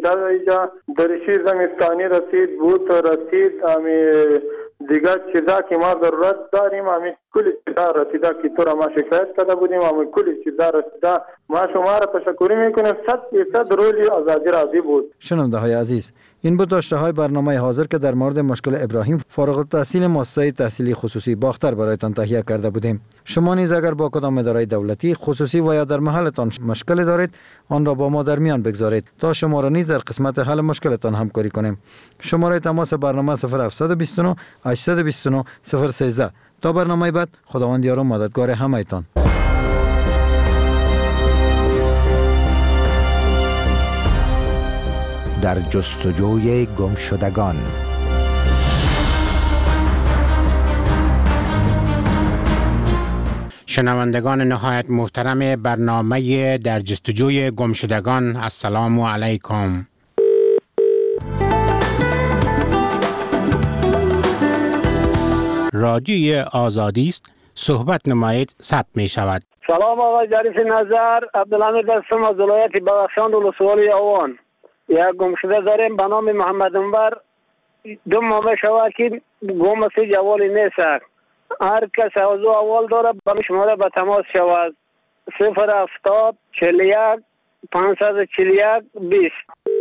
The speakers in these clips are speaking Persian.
رسیده اینجا درشی زمستانی رسید دیگر چیزا که ما ضرورت داریم همین کلی چیزا رسیده که تو را ما شکایت کرده بودیم همین کلی چیزا رسیده. ما شما را تشکر میکنیم. 100% رولی آزادی راضی بود. شنونده های عزیز، این بود داشته های برنامه حاضر که در مورد مشکل ابراهیم فارغ التحصیل مؤسسه تحصیلی خصوصی باختر برایتان تهیه کرده بودیم. شما نیز اگر با کدام اداره دولتی خصوصی و یا در محلتان مشکل دارید آن را با ما در میان بگذارید تا شما را نیز در قسمت حل مشکلتان همکاری کنیم. شماره تماس برنامه 0729 829 013. تا برنامه بعد، خداوند یار و مددگار همه‌تان. در جستجوی گمشدگان. شنوندگان نهایت محترم برنامه در جستجوی گمشدگان، السلام علیکم. رادیوی آزادی است، صحبت نمایید، ثبت می شود. سلام آقای ظریف نظر، عبدالحمید هستم از ولایت بدخشان ولسوالی آوان. یک گمشده داریم به نام محمد انور. 2 ماه شود که گم است، جوالی نیست. هر کس از اول داره به شماره به تماس شود. 070 41 541 20.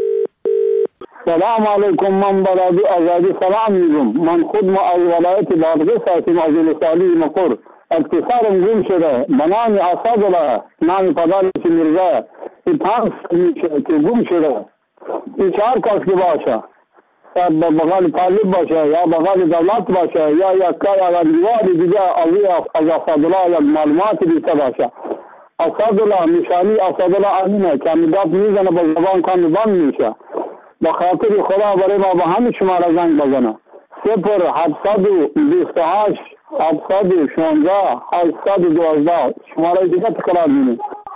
سلام علیکم. من برادی آزادی سلام میگم. من خود ما از ولایت بادغیس هستم، از ولسوالی مقر. اختصارم گم شده به نام اسدالله، نام پدرش میرزا. این 5 میشه که گم شده. این 4 کس که باشه، یا بغل طالب باشه یا بغل دولت باشه یا یک دیواری دیگه از اسدالله یک معلوماتی بیسته باشه. اسدالله نشانی اسدالله امینه که میداد میزنه با زبان کمی بند میشه. با خاطر خدا برای ما به همین شماره زنگ بزنه. 0728 716 812. شماره دیگه تکرار می‌کنم.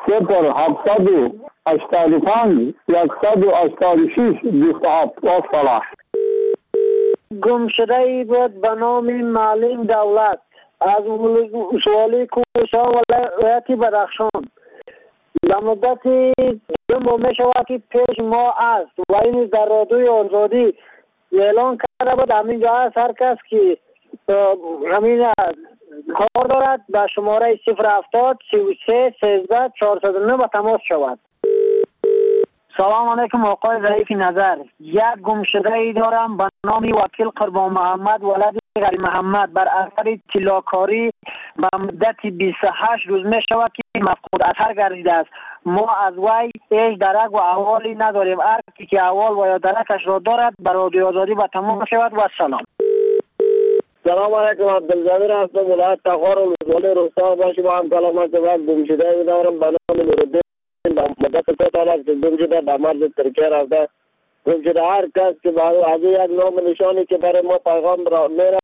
0785 186 27. والسلام. گم شده ای بود به نام معلم دولت از ولسوالی کوهستان ولایت بدخشان. در مدت 2 ماه شود که پیش ما است و این در رادیوی آزادی اعلان کرده بود همینجا هست هر کس که همین کار دارد به شماره 070 33 13 409 به تماس شود. سلام علیکم آقای ظریف نظر. یک گمشده ای دارم به نام وکیل قربان محمد ولد غری محمد بر اثر طلاکاری به مدت 28 روز می شود که مفقود اثر گردیده است. ما از وی هیچ درک و احوالی نداریم. هر کی که احوال و یا درکش را دارد بر رادیو آزادی به تماس شود و سلام. سلام علیکم. عبدالجبیر هستم، ولایت تخار ولسوالی روستا باشی. با هم کلامت گمشده ای دارم به نام نوردین. مدت 3 سال است که گم شده، به مرز ترکیه رفته. گم شده هر کس که برای از یک نام نشانی که برای ما پیغام را میره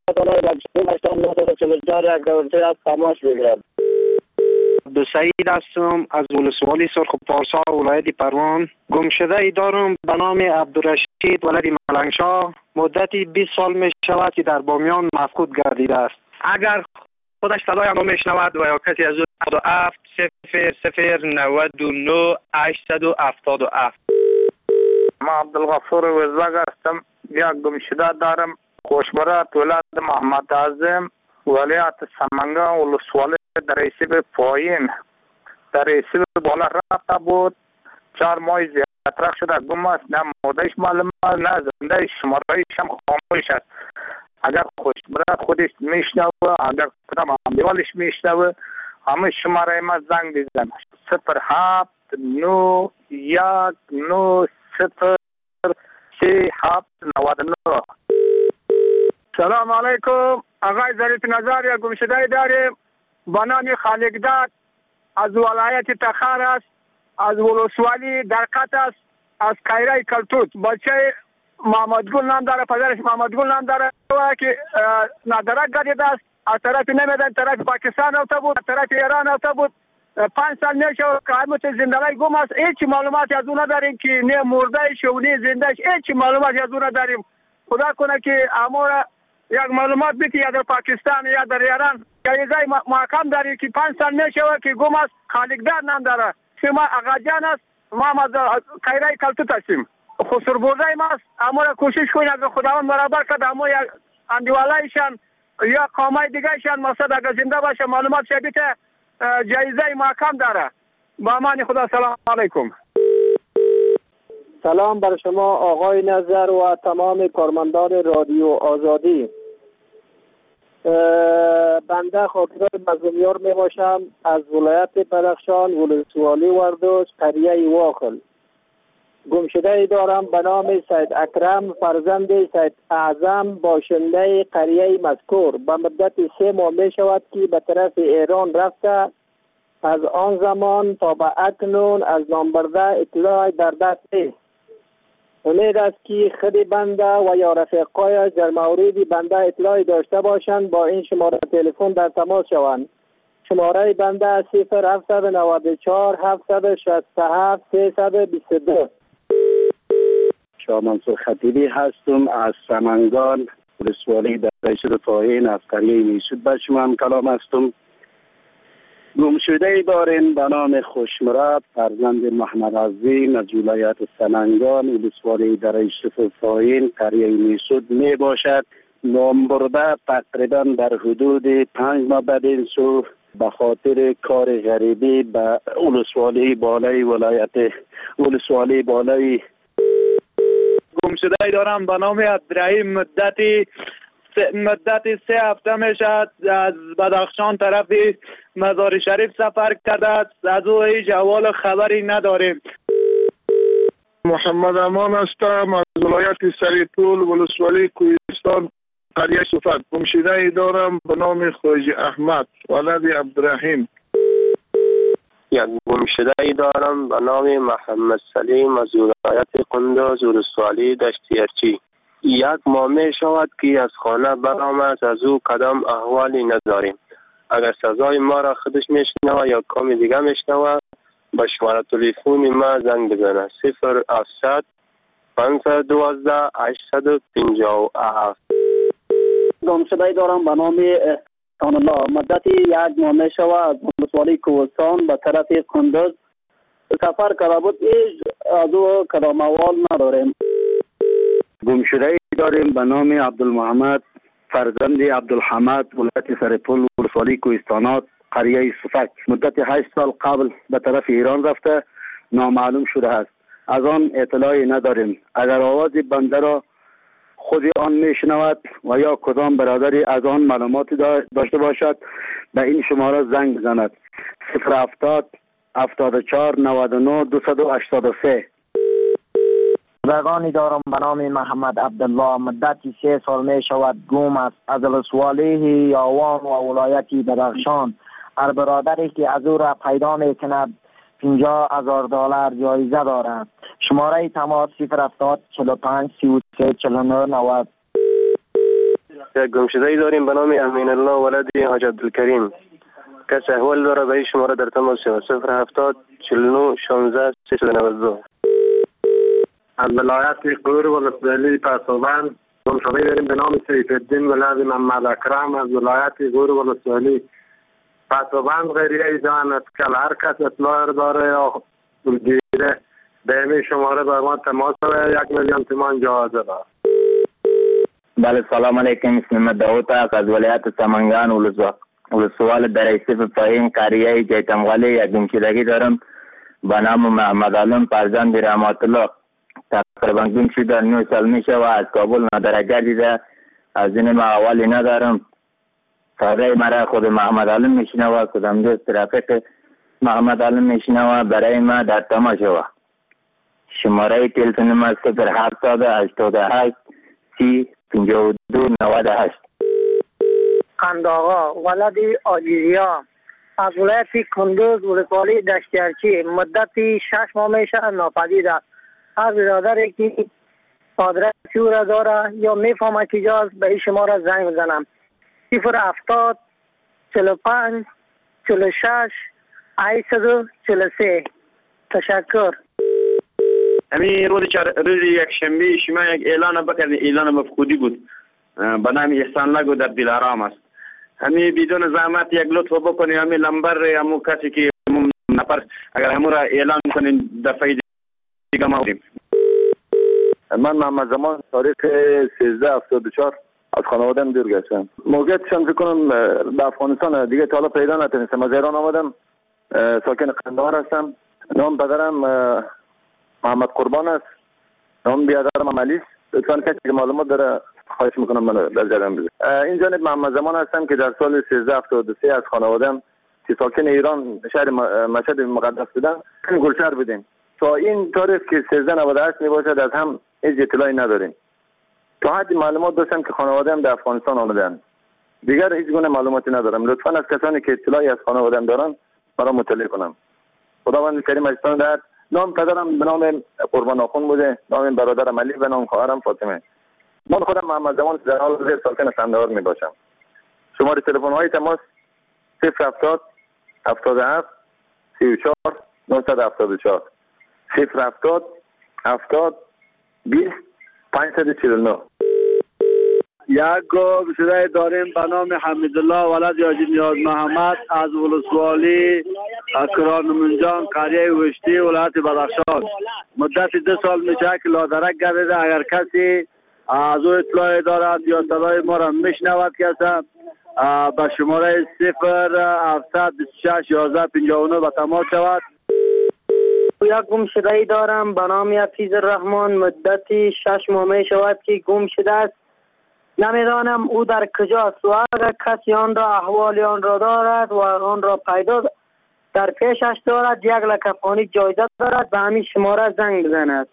از تماس بگیرد. عبدالسعید هستم از ولسوالی سرخ پارسا ولایت پروان. گم شده ای دارم به نام عبدالرشید ولد ملنگشاه. مدتی 20 سال می شود که در بامیان مفقود گردیده است. اگر خودش صدای ما میشنود و یا کسی از او 7 00 99 877. ما عبدالغفور وزبگ هستم. یک گمشده دارم، خوشبرات ولد محمد اعظم ولایت سمنگان ولسوالی در ریسیب پایین در ریسیب بالا رفته بود. 4 ماه زیادتر شده گم است. نه مادهش معلوم است نه زنده. شمارهایش هم خاموش است. اگر خوشبرات خودش میشنوه، اگر کدام دیوالش میشنوه، همه شماره ما زنگ بزنه. 07 91 90 3799. سلام علیکم آقای ظریف نظر. یک گمشده داریم به نام خالقداد از ولایت تخار است، از ولسوالی درقت است، از کایره کلتوت. بچه محمد گل نام داره، پدرش محمد گل نام داره که نادرک گردیده است. از طرف نمیدن، طرف پاکستان رفته بود، طرف ایران رفته بود. 5 سال میشه که همه زندگی گم است. هیچ معلوماتی از اون نداریم که نه مردهش و نه زندهش. هیچ معلوماتی از اون نداریم. خدا کنه که امور یک معلومات بیتی یا در پاکستان یا در ایران جایزه محکم داری که 5 سال میشه که گم است. خالقدار نام داره. شما آقا جان است ما هم از قیره کلتوت هستیم. خسربوزه ما است. اما را کوشش کنید اگر خداوند برابر کرد اما یک اندیوالایشان یا قومای دیگه ایشان مقصد اگر زنده باشه معلومات شبیه جایزه محکم داره. با امان خدا. سلام علیکم. سلام بر شما آقای نظر و تمام کارمندان رادیو آزادی. بنده خاطر مظلومیار می باشم از ولایت بدخشان، ولسوالی وردوس، قریه واخل. گمشده ای دارم به نام سید اکرم فرزند سید اعظم باشنده قریه مذکور. به مدت 3 ماه می شود که به طرف ایران رفته. از آن زمان تا به اکنون از نامبرده اطلاع در دست نیست. امید است که خود بنده و یا رفیقای در مورد بنده اطلاعی داشته باشند با این شماره تلفن در تماس شوند. شماره بنده 0794 767 322. شاه منصور خطیبی هستم از سمنگان، ولسوالی در ریشد فاهین از قریه میشود. به شما هم کلام هستم. گمشده ای داریم به نام خوشمراد فرزند محمد عظیم از ولایت سمنگان، ولسوالی در ریشد فاهین قریه میشود می باشد. نام برده تقریبا در حدود 5 ماه بعد این سو به خاطر کار غریبی به ولسوالی بالای ولایت ولسوالی بالای گمشده ای دارم به نام عبدالرحیم. مدت 3 هفته میشد از بدخشان طرف مزار شریف سفر کرده است. از او هیچ احوال خبری نداریم. محمد امان هستم از ولایت سریطول، ولسوالی کوهستان، قریه صفت. گمشده ای دارم به نام خواجه احمد ولد عبدالرحیم. یک گمشده ای دارم به نام محمد سلیم از ولایت قندوز، ولسوالی دشتیرچی. 1 ماه می شود که از خانه برآمد. از او کدام احوالی نداریم. اگر سزای ما را خودش میشنوه یا کام دیگه میشنوه با شماره تلفن ما زنگ بزنه. 0800 512 857. گمشده ای دارم به نام احسان الله. مدتی 1 ماه می شود از ولسوالی کوهستان به طرف قندوز سفر کرده بود. از او کدام احوال نداریم. گمشده ای داریم به نام عبدالمحمد فرزند عبدالحمد ولایت سرپل، ولسوالی کوهستانات، قریه صفک. مدت 8 سال قبل به طرف ایران رفته نامعلوم شده است. از آن اطلاعی نداریم. اگر آواز بنده را خود آن میشنود و یا کدام برادری از آن معلوماتی داشته باشد به این شماره زنگ بزند. 070 74 99 283. زرگانی دارم به نام محمد عبدالله. مدت 3 سال می شود گم است. از ولسوالی یاوان و ولایتی بدخشان. هر برادری که از او را پیدا می کند $50,000 جایزه دارد. شماره تماس 070 45 33 49 90. یک گمشده ای داریم به نام امین الله ولد حاج عبدالکریم. کسی احوال داره به این شماره در تماس شود. 070 49 16 392. از ولایت قور ولسوالی پسوبند گمشده داریم به نام سیف الدین ولد محمد اکرم از ولایت قور ولسوالی پسوبند. غیریه دانت کل هر کس اطلاع داره یا گیره به این شماره به ما تماس داره. 1,000,000 تومان جایزه داره. بله سلام علیکم. اسم داوود است از ولایت سمنگان، ولسوال دریسف فاهین، قریه جیتمغالی. یک گمشدگی دارم به نام محمد علم فرزند رحمت الله. تقریبا گم شده 9 سال میشه و از کابل ندرجه دیده. از این ما احوالی ندارم. صدای مرا خود محمد علم میشنوه، کدام دوست رفیق محمد علم میشنوه برای ما در تماس شوه. شماره تلفن ما 070 30 52 98. قند آقا ولد آجیزیا از ولایت کندوز، ولسوالی دشتیرچی. مدتی 6 ماه میشه ناپدید است. هر برادری که آدرسی او را داره یا میفهمه که جاست به این شماره زنگ بزنم. 070 45 46 843. تشکر. همین روز یک شنبه شما یک اعلان بکردید. اعلان مفقودی بود به نام احسان الله در دلارام است. همین بدون زحمت یک لطف بکنید. همین نمبر همون کسی که نفر اگر همون را اعلان کنید دفعه دیگه ما بودیم. من محمد زمان تاریخ 13/74 از خانواده‌ام دور گشتم. موقعیتشان فکر کنم به افغانستان دیگه تا حالا پیدا نتونستم. از ایران آمدم، ساکن قندهار هستم. نام پدرم محمد قربان است، نام بیادرم علی است. لطفاً کسی که معلومات داره خواهش میکنم منو در جریان بذاره. این جانب محمد زمان هستم که در سال 1373 از خانواده‌ام که ساکن ایران شهر مشهد مقدس بودن گلشهر بودیم. تا این تاریخ که 1398 میباشد از هم هیچ اطلاعی نداریم. تا حدی معلومات داشتم که خانواده‌ام در افغانستان آمدن. دیگر هیچ گونه معلوماتی ندارم. لطفاً از کسانی که اطلاعی از خانواده‌ام دارن مرا مطلع کنم. خداوند کریم اجتان دهد. نام پدرم به نام قربان آخون بوده، نام برادرم علی، به نام خواهرم فاطمه. من خودم محمد زمان در حال حاضر ساکن قندهار میباشم. شماره تلفن های تماس 070 77 34 974 070 70 20 549. یک گمشده داریم به نام حمیدالله ولد حاجی نیاز محمد از ولسوالی کران منجان قریه وشتی ولایت بدخشان. مدت 2 سال میشه که لادرک گردیده. اگر کسی از او اطلاعی دارد یا صدای ما را میشنود کسی به شماره 0726 11 59 به تماس شود. یک گمشده دارم به نام حفیظ الرحمن. مدتی 6 ماه می شود که گم شده است. نمیدانم او در کجاست و اگر کسی آن را احوال آن را دارد و آن را پیدا در پیشش دارد 1 لک افغانی جایزه دارد به همین شماره زنگ بزند.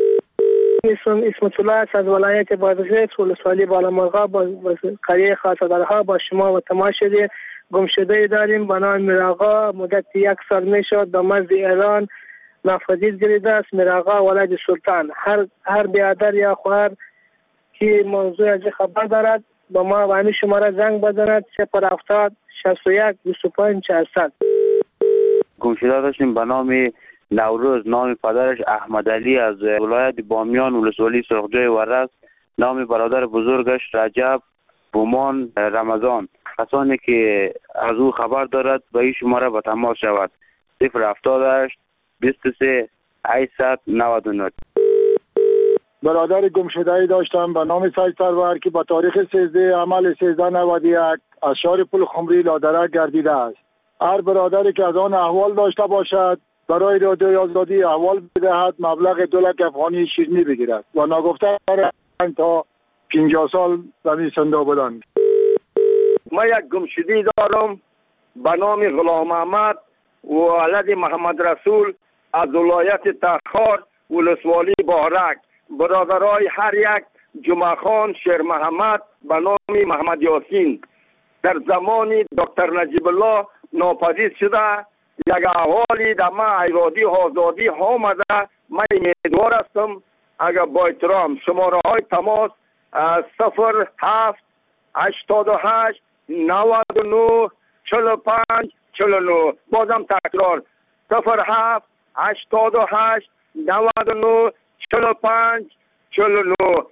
اسمت الله است از ولایت بادغیس ولسوالی بالامرغاب با قریه خاصدارها با شما و تماس شده. گمشده داریم به نام میراغا. مدت 1 سال می شد به مرز ایران ناپدید گردیده است. میراغا ولد سلطان. هر بیادر یا خواهر که موضوع از خبر دارد با ما و همین شماره زنگ بزند 070 61 25 400. گمشده داشتیم به نام نوروز، نام پدرش احمد علی از ولایت بامیان ولسوالی سرخجای ورس، نام برادر بزرگش رجب بومان رمضان. کسانی که از او خبر دارد به این شماره به تماس شود 078 23 899. برادر گمشده‌ای داشتم به نام سید سرور که با تاریخ 13 عمل 1391 از شهر پل خمری لادرک گردیده است. هر برادری که از آن احوال داشته باشد برای رادیوی آزادی احوال بدهد مبلغ 2 لک افغانی شیرینی بگیرد و ناگفته تا 50 سال زمین زنده بودند. ما یک گمشده‌ای دارم به نام غلام احمد ولد محمد رسول از ولایت تخار ولسوالی بهرک. برادرای هر یک جمعه خان شیر محمد به نام محمد یاسین در زمان دکتر نجیب الله ناپدید شده. یک احوالی در ما ایرادی آزادی آمده. من امیدوار هستم اگر با احترام شماره های تماس 07 88 99 45 49. بازم تکرار 07 88 99 45 49.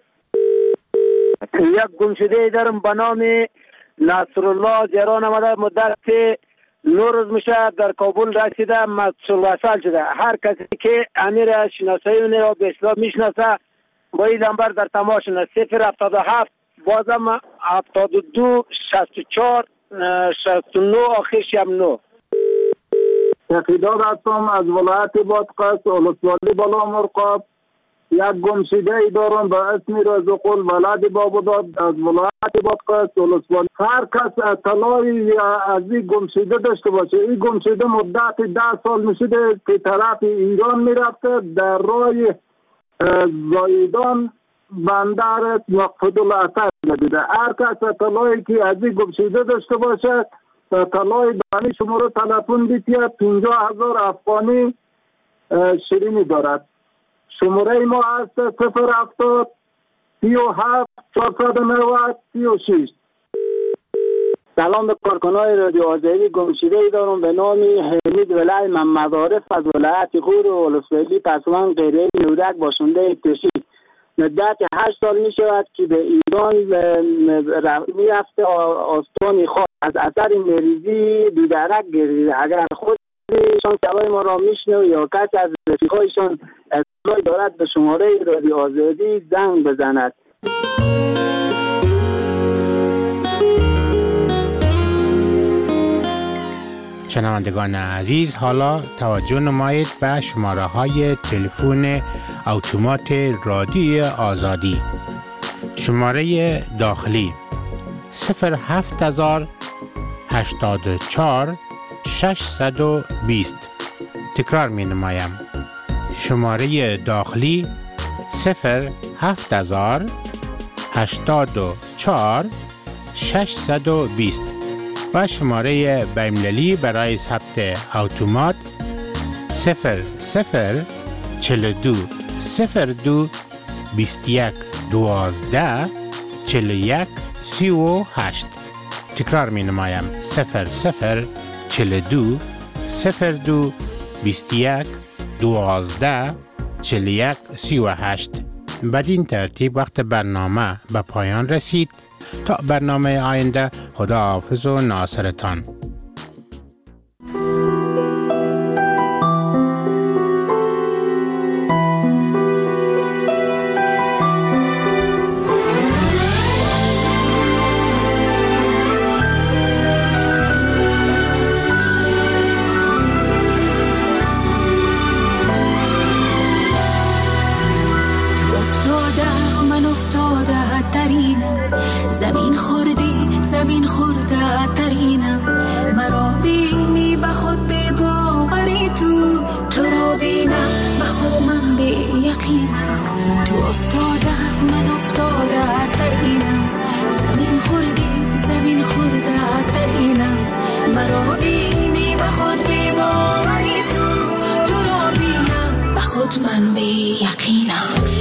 یک گمشده دارم به نام نصرالله جران آمده. مدت 9 روز میشه در کابل رسیده مسئول وصل شده. هر کسی که امیر شناسایی و به اصطلاح میشناسه با این نمبر در تماس شده 077 بازم 72 64 69 آخرش هم 9. تقیداد هستم از ولایت بادغیس ولسوالی بالامرغاب. یک گمشده ای دارم به اسم رزقل ولد بابوداد از ولایت بادغیس ولسوالی. هر کس اطلاعی از این گمشده داشته باشه. این گمشده مدت 10 سال میشده که طرف ایران میرفته در راه زایدان بندر مقصود الاثر ندیده. هر کس اطلاعی که از این گمشده داشته باشه اطلاعی به شماره تلفن بیتیه 50,000 افغانی شیرینی دارد. شماره ما هست 070 37 490 36. سلام به کارکنای رادیو آزادی. گمشده‌ای دارم به نام حمید ولای محمد عارف از ولایت غور ولسوالی پسوان غیره نورک باشنده تشی. مدت 8 سال می شود که به ایران می رفته آستان خاص از اثر مریضی بیدرک گردیده. اگر خودشان صدای ما را میشنو یا کسی از رفیقایشان اطلاعی دارد به شماره رادیو آزادی زنگ بزند. شنوندگان عزیز، حالا توجه نمایید به شماره های تلفن اتومات رادیو آزادی. شماره داخلی 07084 620. تکرار می نمایم. شماره داخلی 07084 620 و شماره بین‌المللی برای ثبت اتومات 0042 02 21 12 41 38. تکرار می نمایم. 0042 02 21 12 41 38. بدین ترتیب وقت برنامه به پایان رسید. تا برنامه آینده، خداحافظ و ناصرتان. زمین خورده ترینم، مرا بینی به خود به باوری تو را بینم به خود من به یقینم. تو افتاده من افتاده ترینم، زمین خورده ترینم، مرا بینی به خود به باوری تو را بینم به خود من به یقینم.